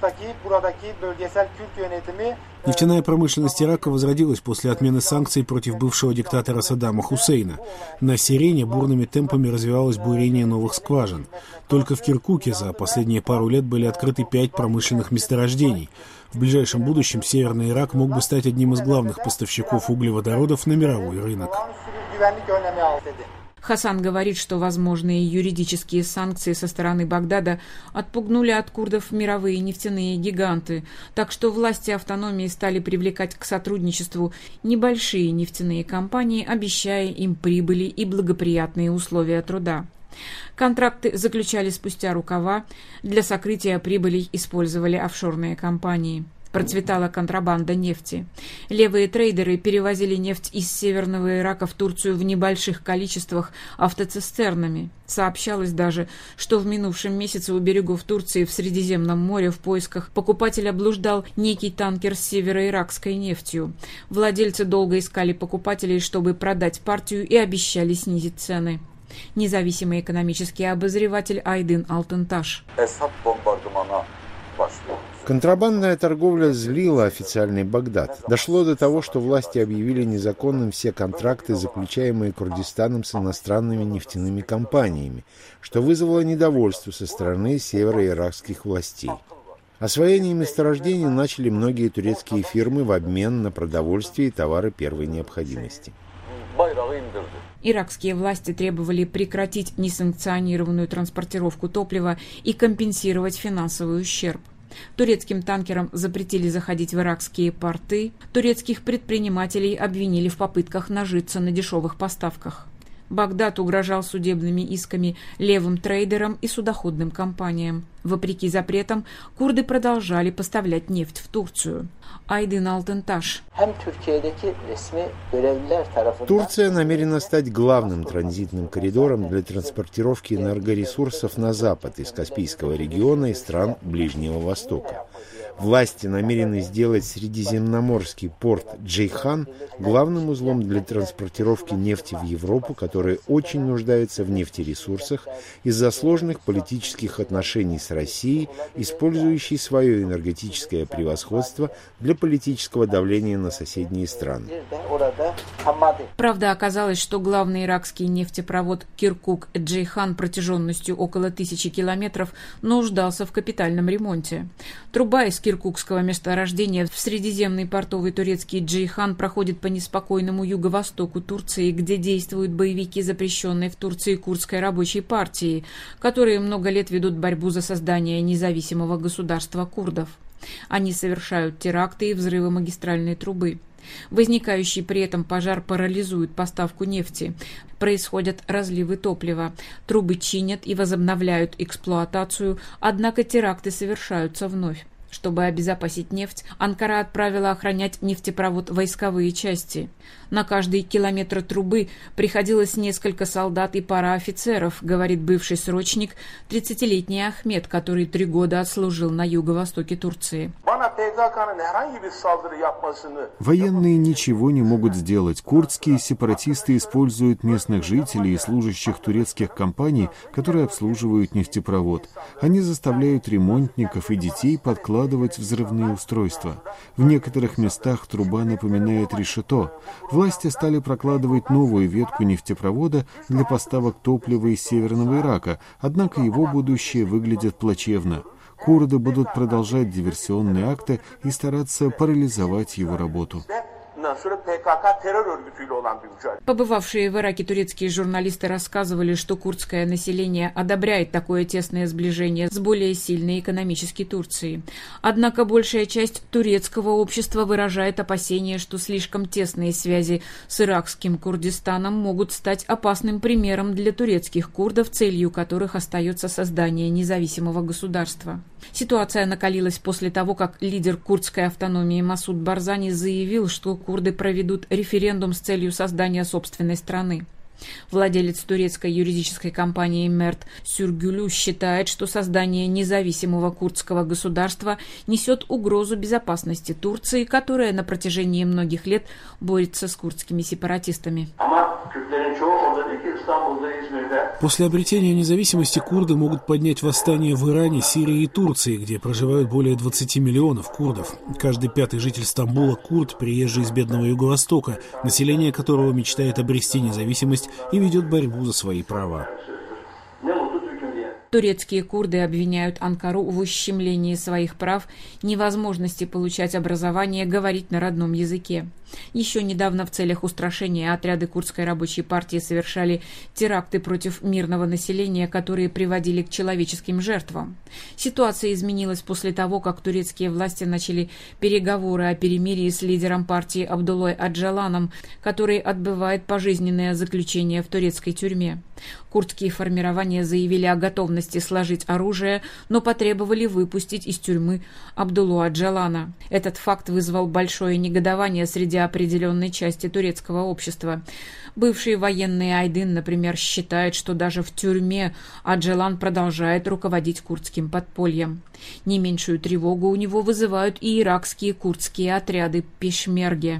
Нефтяная промышленность Ирака возродилась после отмены санкций против бывшего диктатора Саддама Хусейна. На Сирене бурными темпами развивалось бурение новых скважин. Только в Киркуке за последние пару лет были открыты 5 промышленных месторождений. В ближайшем будущем Северный Ирак мог бы стать одним из главных поставщиков углеводородов на мировой рынок. Хасан говорит, что возможные юридические санкции со стороны Багдада отпугнули от курдов мировые нефтяные гиганты, так что власти автономии стали привлекать к сотрудничеству небольшие нефтяные компании, обещая им прибыли и благоприятные условия труда. Контракты заключали спустя рукава, для сокрытия прибылей использовали офшорные компании. Процветала контрабанда нефти. Левые трейдеры перевозили нефть из Северного Ирака в Турцию в небольших количествах автоцистернами. Сообщалось даже, что в минувшем месяце у берегов Турции в Средиземном море в поисках покупателя блуждал некий танкер с североиракской нефтью. Владельцы долго искали покупателей, чтобы продать партию, и обещали снизить цены. Независимый экономический обозреватель Айдын Алтынташ. Контрабандная торговля злила официальный Багдад. Дошло до того, что власти объявили незаконным все контракты, заключаемые Курдистаном с иностранными нефтяными компаниями, что вызвало недовольство со стороны североиракских властей. Освоение месторождений начали многие турецкие фирмы в обмен на продовольствие и товары первой необходимости. Иракские власти требовали прекратить несанкционированную транспортировку топлива и компенсировать финансовый ущерб. Турецким танкерам запретили заходить в иракские порты, турецких предпринимателей обвинили в попытках нажиться на дешевых поставках. Багдад угрожал судебными исками левым трейдерам и судоходным компаниям. Вопреки запретам, курды продолжали поставлять нефть в Турцию. Айдын Алтынташ. Турция намерена стать главным транзитным коридором для транспортировки энергоресурсов на запад из Каспийского региона и стран Ближнего Востока. Власти намерены сделать средиземноморский порт Джейхан главным узлом для транспортировки нефти в Европу, которая очень нуждается в нефтересурсах из-за сложных политических отношений с Россией, использующей свое энергетическое превосходство для политического давления на соседние страны. Правда, оказалось, что главный иракский нефтепровод Киркук-Джейхан протяженностью около 1000 километров нуждался в капитальном ремонте. Труба из киркукского месторождения в средиземный портовый турецкий Джейхан проходит по неспокойному юго-востоку Турции, где действуют боевики запрещенной в Турции курдской рабочей партии, которые много лет ведут борьбу за создание независимого государства курдов. Они совершают теракты и взрывы магистральной трубы. Возникающий при этом пожар парализует поставку нефти. Происходят разливы топлива. Трубы чинят и возобновляют эксплуатацию, однако теракты совершаются вновь. Чтобы обезопасить нефть, Анкара отправила охранять нефтепровод войсковые части. На каждый километр трубы приходилось несколько солдат и пара офицеров, говорит бывший срочник, 30-летний Ахмед, который 3 года отслужил на юго-востоке Турции. Военные ничего не могут сделать. Курдские сепаратисты используют местных жителей и служащих турецких компаний, которые обслуживают нефтепровод. Они заставляют ремонтников и детей подкладывать взрывные устройства. В некоторых местах труба напоминает решето. Власти стали прокладывать новую ветку нефтепровода для поставок топлива из Северного Ирака, однако его будущее выглядит плачевно. Курды будут продолжать диверсионные акты и стараться парализовать его работу. Побывавшие в Ираке турецкие журналисты рассказывали, что курдское население одобряет такое тесное сближение с более сильной экономически Турцией. Однако большая часть турецкого общества выражает опасения, что слишком тесные связи с иракским Курдистаном могут стать опасным примером для турецких курдов, целью которых остается создание независимого государства. Ситуация накалилась после того, как лидер курдской автономии Масуд Барзани заявил, что курды проведут референдум с целью создания собственной страны. Владелец турецкой юридической компании Мерт Сюргюлю считает, что создание независимого курдского государства несет угрозу безопасности Турции, которая на протяжении многих лет борется с курдскими сепаратистами. После обретения независимости курды могут поднять восстание в Иране, Сирии и Турции, где проживают более 20 миллионов курдов. Каждый 5-й житель Стамбула – курд, приезжий из бедного Юго-Востока, население которого мечтает обрести независимость и ведет борьбу за свои права. Турецкие курды обвиняют Анкару в ущемлении своих прав, невозможности получать образование, говорить на родном языке. Еще недавно в целях устрашения отряды курдской рабочей партии совершали теракты против мирного населения, которые приводили к человеческим жертвам. Ситуация изменилась после того, как турецкие власти начали переговоры о перемирии с лидером партии Абдуллой Аджаланом, который отбывает пожизненное заключение в турецкой тюрьме. Курдские формирования заявили о готовности сложить оружие, но потребовали выпустить из тюрьмы Абдуллу Аджалана. Этот факт вызвал большое негодование среди определенной части турецкого общества. Бывший военный Айдын, например, считает, что даже в тюрьме Аджалан продолжает руководить курдским подпольем. Не меньшую тревогу у него вызывают и иракские курдские отряды пешмерги.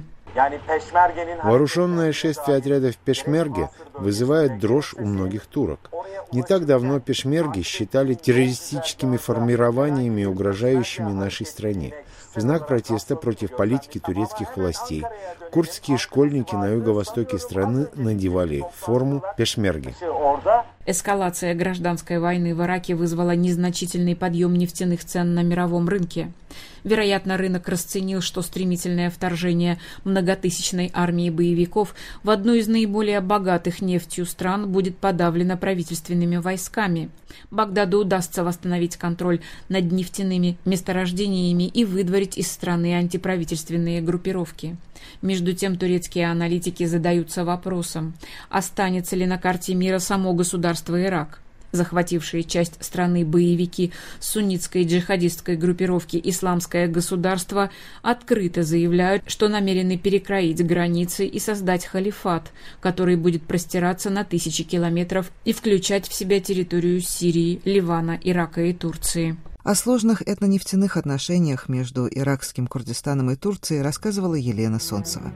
Вооруженное шествие отрядов пешмерги вызывает дрожь у многих турок. Не так давно пешмерги считали террористическими формированиями, угрожающими нашей стране. В знак протеста против политики турецких властей курдские школьники на юго-востоке страны надевали форму пешмерги. Эскалация гражданской войны в Ираке вызвала незначительный подъем нефтяных цен на мировом рынке. Вероятно, рынок расценил, что стремительное вторжение многотысячной армии боевиков в одну из наиболее богатых нефтью стран будет подавлено правительственными войсками. Багдаду удастся восстановить контроль над нефтяными месторождениями и выдворить из страны антиправительственные группировки. Между тем, турецкие аналитики задаются вопросом, останется ли на карте мира само государство Ирак. Захватившие часть страны боевики суннитской джихадистской группировки «Исламское государство» открыто заявляют, что намерены перекроить границы и создать халифат, который будет простираться на тысячи километров и включать в себя территорию Сирии, Ливана, Ирака и Турции. О сложных этнонефтяных отношениях между иракским Курдистаном и Турцией рассказывала Елена Солнцева.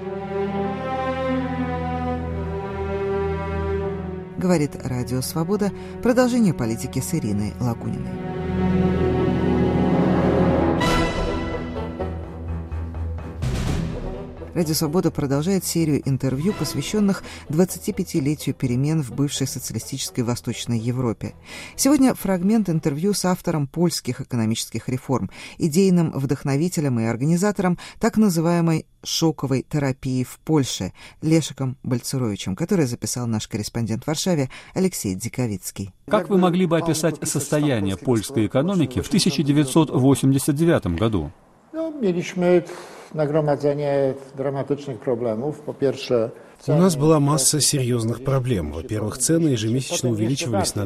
Говорит Радио Свобода. Продолжение политики с Ириной Лагуниной. Радио «Свобода» продолжает серию интервью, посвященных 25-летию перемен в бывшей социалистической Восточной Европе. Сегодня фрагмент интервью с автором польских экономических реформ, идейным вдохновителем и организатором так называемой шоковой терапии в Польше Лешиком Бальцеровичем, который записал наш корреспондент в Варшаве Алексей Диковицкий. Как вы могли бы описать состояние польской экономики в 1989 году? У нас была масса серьезных проблем. Во-первых, цены ежемесячно увеличивались на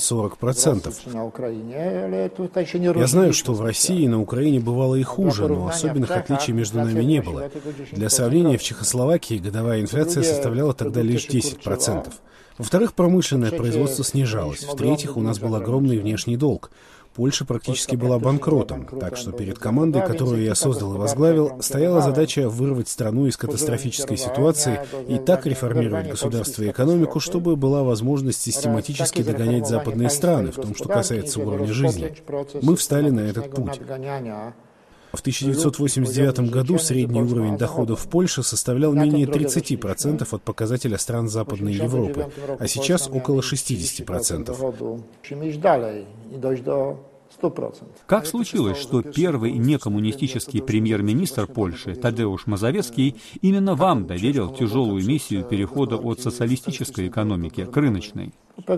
20-40%. Я знаю, что в России и на Украине бывало и хуже, но особенных отличий между нами не было. Для сравнения, в Чехословакии годовая инфляция составляла тогда лишь 10%. Во-вторых, промышленное производство снижалось. В-третьих, у нас был огромный внешний долг. Польша практически была банкротом, так что перед командой, которую я создал и возглавил, стояла задача вырвать страну из катастрофической ситуации и так реформировать государство и экономику, чтобы была возможность систематически догонять западные страны в том, что касается уровня жизни. Мы встали на этот путь. В 1989 году средний уровень доходов в Польше составлял менее 30% от показателя стран Западной Европы, а сейчас около 60%. Как случилось, что первый некоммунистический премьер-министр Польши Тадеуш Мазовецкий именно вам доверил тяжелую миссию перехода от социалистической экономики к рыночной?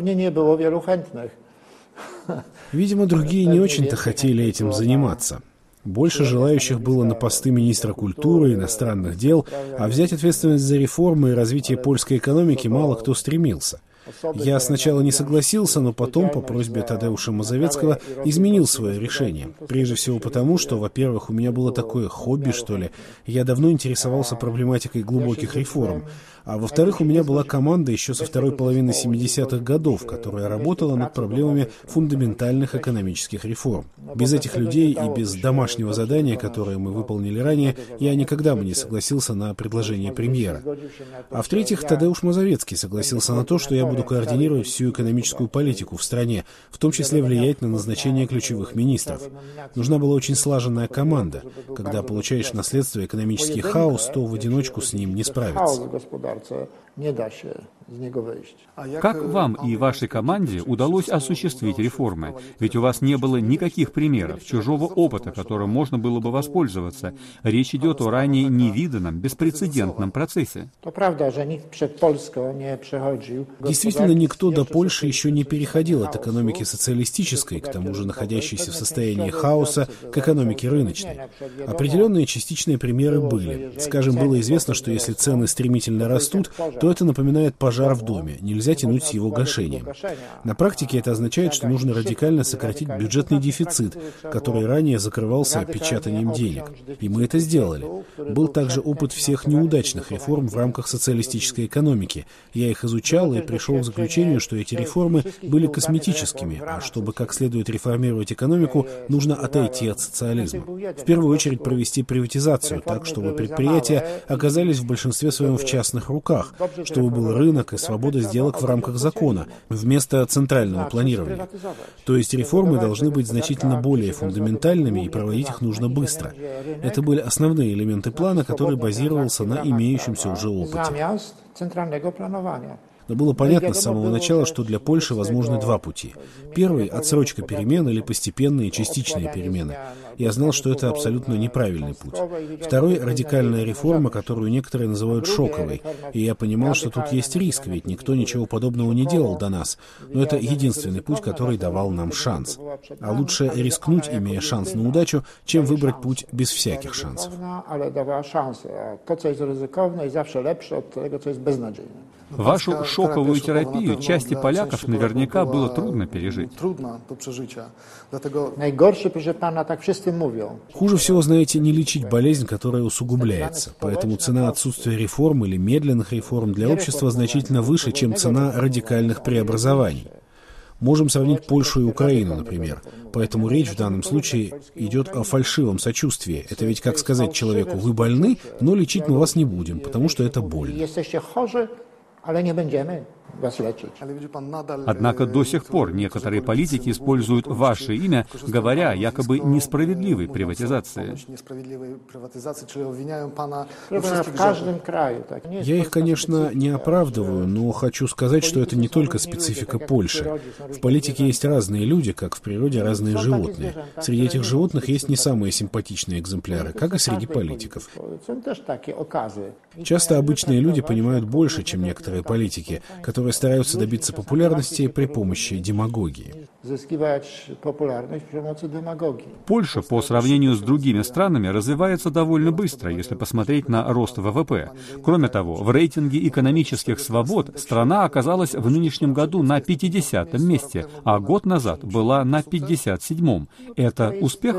Видимо, другие не очень-то хотели этим заниматься. Больше желающих было на посты министра культуры и иностранных дел, а взять ответственность за реформы и развитие польской экономики мало кто стремился. Я сначала не согласился, но потом, по просьбе Тадеуша Мазовецкого, изменил свое решение. Прежде всего потому, что, во-первых, у меня было такое хобби, что ли. Я давно интересовался проблематикой глубоких реформ. А во-вторых, у меня была команда еще со второй половины 70-х годов, которая работала над проблемами фундаментальных экономических реформ. Без этих людей и без домашнего задания, которое мы выполнили ранее, я никогда бы не согласился на предложение премьера. А в-третьих, Тадеуш Мазовецкий согласился на то, что я буду координировать всю экономическую политику в стране, в том числе влиять на назначение ключевых министров. Нужна была очень слаженная команда. Когда получаешь в наследство экономический хаос, то в одиночку с ним не справиться. Nie da się Как вам и вашей команде удалось осуществить реформы? Ведь у вас не было никаких примеров, чужого опыта, которым можно было бы воспользоваться. Речь идет о ранее невиданном, беспрецедентном процессе. Действительно, никто до Польши еще не переходил от экономики социалистической, к тому же находящейся в состоянии хаоса, к экономике рыночной. Определенные частичные примеры были. Скажем, было известно, что если цены стремительно растут, то это напоминает пожар в доме, нельзя тянуть с его гашением. На практике это означает, что нужно радикально сократить бюджетный дефицит, который ранее закрывался печатанием денег. И мы это сделали. Был также опыт всех неудачных реформ в рамках социалистической экономики. Я их изучал и пришел к заключению, что эти реформы были косметическими, а чтобы как следует реформировать экономику, нужно отойти от социализма. В первую очередь провести приватизацию так, чтобы предприятия оказались в большинстве своем в частных руках, чтобы был рынок и свобода сделок в рамках закона, вместо центрального планирования. То есть реформы должны быть значительно более фундаментальными, и проводить их нужно быстро. Это были основные элементы плана, который базировался на имеющемся уже опыте. Но было понятно с самого начала, что для Польши возможны два пути. Первый – отсрочка перемен или постепенные частичные перемены. Я знал, что это абсолютно неправильный путь. Второй – радикальная реформа, которую некоторые называют шоковой. И я понимал, что тут есть риск, ведь никто ничего подобного не делал до нас. Но это единственный путь, который давал нам шанс. А лучше рискнуть, имея шанс на удачу, чем выбрать путь без всяких шансов. Вашу шоковую терапию части поляков наверняка было трудно пережить. Хуже всего, знаете, не лечить болезнь, которая усугубляется. Поэтому цена отсутствия реформ или медленных реформ для общества значительно выше, чем цена радикальных преобразований. Можем сравнить Польшу и Украину, например. Поэтому речь в данном случае идет о фальшивом сочувствии. Это ведь как сказать человеку: вы больны, но лечить мы вас не будем, потому что это больно. Однако до сих пор некоторые политики используют ваше имя, говоря о якобы несправедливой приватизации. Я их, конечно, не оправдываю, но хочу сказать, что это не только специфика Польши. В политике есть разные люди, как в природе разные животные. Среди этих животных есть не самые симпатичные экземпляры, как и среди политиков. Часто обычные люди понимают больше, чем некоторые политики, которые стараются добиться популярности при помощи демагогии. Польша, по сравнению с другими странами, развивается довольно быстро, если посмотреть на рост ВВП. Кроме того, в рейтинге экономических свобод страна оказалась в нынешнем году на 50-м месте, а год назад была на 57-м. Это успех?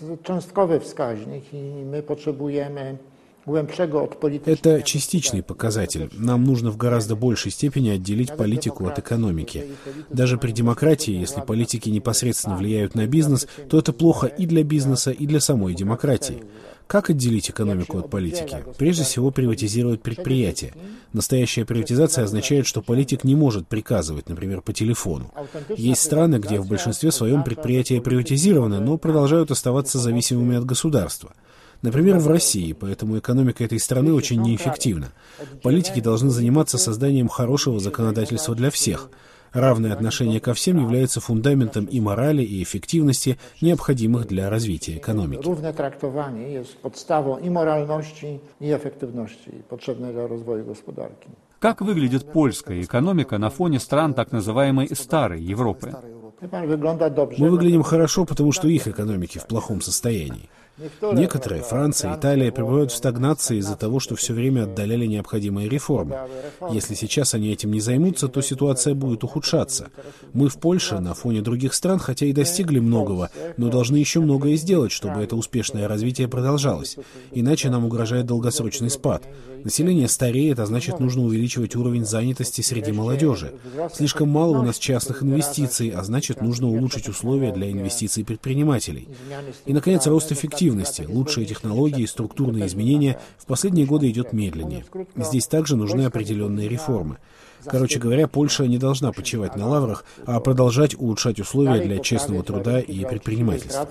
Это частичный показатель. Нам нужно в гораздо большей степени отделить политику от экономики. Даже при демократии, если политики непосредственно влияют на бизнес, то это плохо и для бизнеса, и для самой демократии. Как отделить экономику от политики? Прежде всего, приватизировать предприятия. Настоящая приватизация означает, что политик не может приказывать, например, по телефону. Есть страны, где в большинстве своем предприятия приватизированы, но продолжают оставаться зависимыми от государства. Например, в России, поэтому экономика этой страны очень неэффективна. Политики должны заниматься созданием хорошего законодательства для всех. Равное отношение ко всем является фундаментом и морали, и эффективности, необходимых для развития экономики. Równe traktowanie jest podstawą i moralności, i efektywności potrzebnej dla rozwoju gospodarki. Как выглядит польская экономика на фоне стран так называемой «старой Европы»? Мы выглядим хорошо, потому что их экономики в плохом состоянии. Некоторые, Франция, Италия, пребывают в стагнации из-за того, что все время отдаляли необходимые реформы. Если сейчас они этим не займутся, то ситуация будет ухудшаться. Мы в Польше на фоне других стран, хотя и достигли многого, но должны еще многое сделать, чтобы это успешное развитие продолжалось. Иначе нам угрожает долгосрочный спад. Население стареет, а значит, нужно увеличивать уровень занятости среди молодежи. Слишком мало у нас частных инвестиций, а значит, нужно улучшить условия для инвестиций предпринимателей. И, наконец, рост эффективности. эффективности, лучшие технологии, структурные изменения в последние годы идет медленнее. Здесь также нужны определенные реформы. Короче говоря, Польша не должна почивать на лаврах, а продолжать улучшать условия для честного труда и предпринимательства.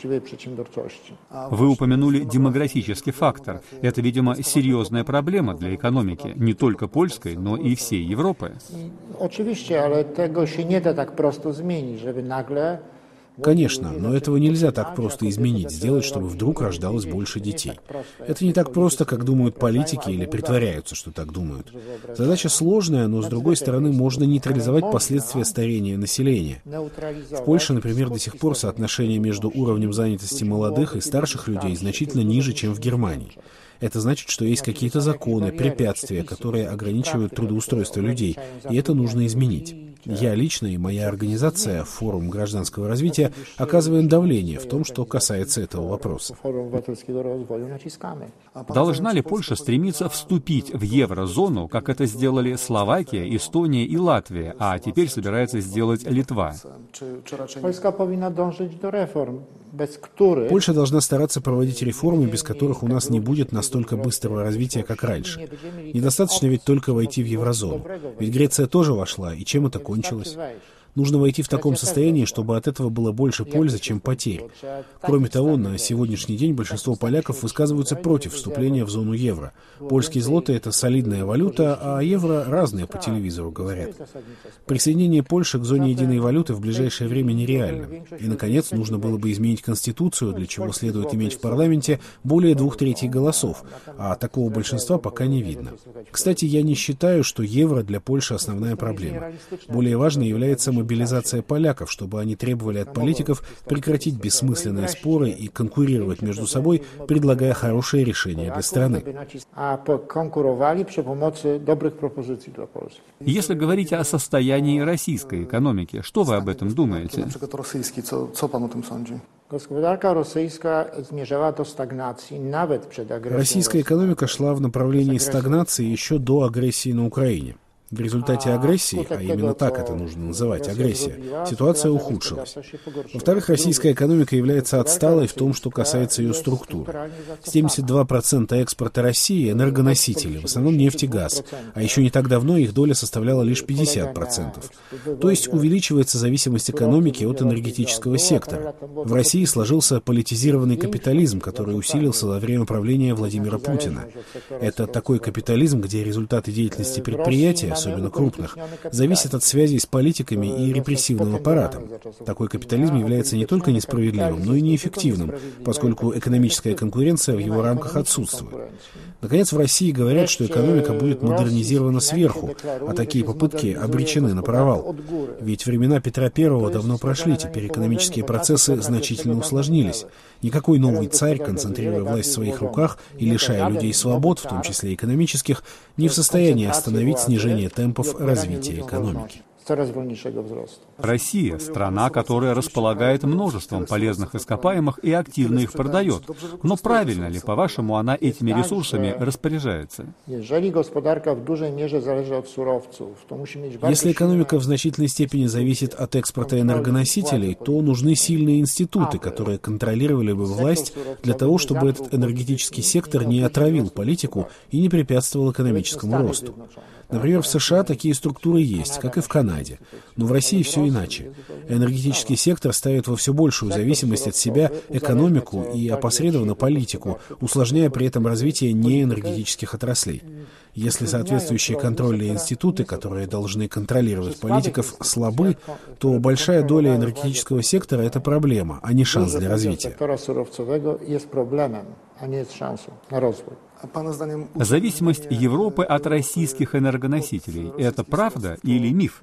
Вы упомянули демографический фактор. Это, видимо, серьезная проблема для экономики не только польской, но и всей Европы. Конечно, но этого нельзя так просто изменить, сделать, чтобы вдруг рождалось больше детей. Это не так просто, как думают политики или притворяются, что так думают. Задача сложная, но, с другой стороны, можно нейтрализовать последствия старения населения. В Польше, например, до сих пор соотношение между уровнем занятости молодых и старших людей значительно ниже, чем в Германии. Это значит, что есть какие-то законы, препятствия, которые ограничивают трудоустройство людей, и это нужно изменить. Я лично и моя организация, Форум гражданского развития, оказываем давление в том, что касается этого вопроса. Должна ли Польша стремиться вступить в еврозону, как это сделали Словакия, Эстония и Латвия, а теперь собирается сделать Литва? Польша должна стараться проводить реформы, без которых у нас не будет настолько быстрого развития, как раньше. Недостаточно ведь только войти в еврозону. Ведь Греция тоже вошла, и чем это кончилось? Нужно войти в таком состоянии, чтобы от этого было больше пользы, чем потерь. Кроме того, на сегодняшний день большинство поляков высказываются против вступления в зону евро. Польский злотый — это солидная валюта, а евро разные по телевизору говорят. Присоединение Польши к зоне единой валюты в ближайшее время нереально. И, наконец, нужно было бы изменить Конституцию, для чего следует иметь в парламенте более 2/3 голосов, а такого большинства пока не видно. Кстати, я не считаю, что евро для Польши основная проблема. Более важной является мобилизация поляков, чтобы они требовали от политиков прекратить бессмысленные споры и конкурировать между собой, предлагая хорошие решения для страны. Если говорить о состоянии российской экономики, что вы об этом думаете? Российская экономика шла в направлении стагнации еще до агрессии на Украине. В результате агрессии, а именно так это нужно называть, агрессия, ситуация ухудшилась. Во-вторых, российская экономика является отсталой в том, что касается ее структуры. 72% экспорта России – энергоносители, в основном нефть и газ, а еще не так давно их доля составляла лишь 50%. То есть увеличивается зависимость экономики от энергетического сектора. В России сложился политизированный капитализм, который усилился во время правления Владимира Путина. Это такой капитализм, где результаты деятельности предприятия, особенно крупных, зависит от связей с политиками и репрессивным аппаратом. Такой капитализм является не только несправедливым, но и неэффективным, поскольку экономическая конкуренция в его рамках отсутствует. Наконец, в России говорят, что экономика будет модернизирована сверху, а такие попытки обречены на провал. Ведь времена Петра I давно прошли, теперь экономические процессы значительно усложнились. Никакой новый царь, концентрируя власть в своих руках и лишая людей свобод, в том числе экономических, не в состоянии остановить снижение темпов развития экономики. Россия – страна, которая располагает множеством полезных ископаемых и активно их продает. Но правильно ли, по-вашему, она этими ресурсами распоряжается? Если экономика в значительной степени зависит от экспорта энергоносителей, то нужны сильные институты, которые контролировали бы власть для того, чтобы этот энергетический сектор не отравил политику и не препятствовал экономическому росту. Например, в США такие структуры есть, как и в Канаде. Но в России все иначе. Энергетический сектор ставит во все большую зависимость от себя экономику и опосредованно политику, усложняя при этом развитие неэнергетических отраслей. Если соответствующие контрольные институты, которые должны контролировать политиков, слабы, то большая доля энергетического сектора – это проблема, а не шанс для развития. Зависимость Европы от российских энергоносителей – это правда или миф?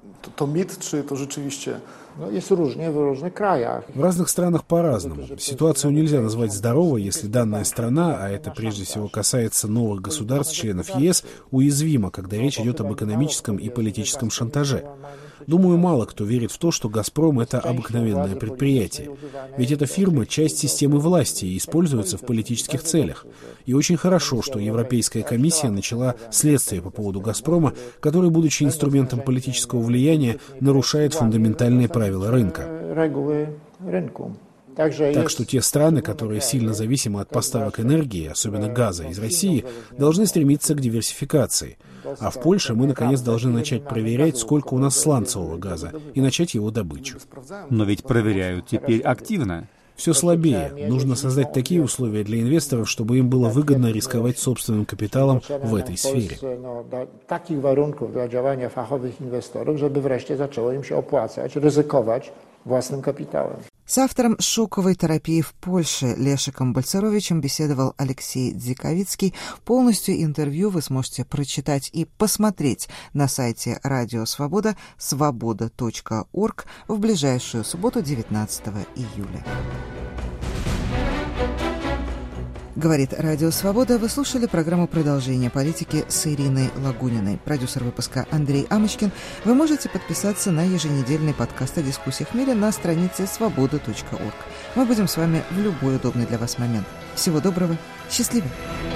В разных странах по-разному. Ситуацию нельзя назвать здоровой, если данная страна, а это прежде всего касается новых государств-членов ЕС, уязвима, когда речь идет об экономическом и политическом шантаже. Думаю, мало кто верит в то, что «Газпром» — это обыкновенное предприятие. Ведь эта фирма — часть системы власти и используется в политических целях. И очень хорошо, что Европейская комиссия начала следствие по поводу «Газпрома», который, будучи инструментом политического влияния, нарушает фундаментальные правила рынка. Так что те страны, которые сильно зависимы от поставок энергии, особенно газа из России, должны стремиться к диверсификации. А в Польше мы, наконец, должны начать проверять, сколько у нас сланцевого газа, и начать его добычу. Но ведь проверяют теперь активно. Все слабее. Нужно создать такие условия для инвесторов, чтобы им было выгодно рисковать собственным капиталом в этой сфере. Таких warunków dla działania fachowych inwestorów, żeby wreszcie zaczęło im się opłacać, ryzykować własnym kapitałem. С автором шоковой терапии в Польше Лешиком Бальцеровичем беседовал Алексей Дзиковицкий. Полностью интервью вы сможете прочитать и посмотреть на сайте Радио Свобода svoboda.org в ближайшую субботу, 19 июля. Говорит Радио Свобода. Вы слушали программу «Продолжение политики» с Ириной Лагуниной. Продюсер выпуска Андрей Амочкин. Вы можете подписаться на еженедельный подкаст о дискуссиях в мире на странице svoboda.org. Мы будем с вами в любой удобный для вас момент. Всего доброго. Счастливо.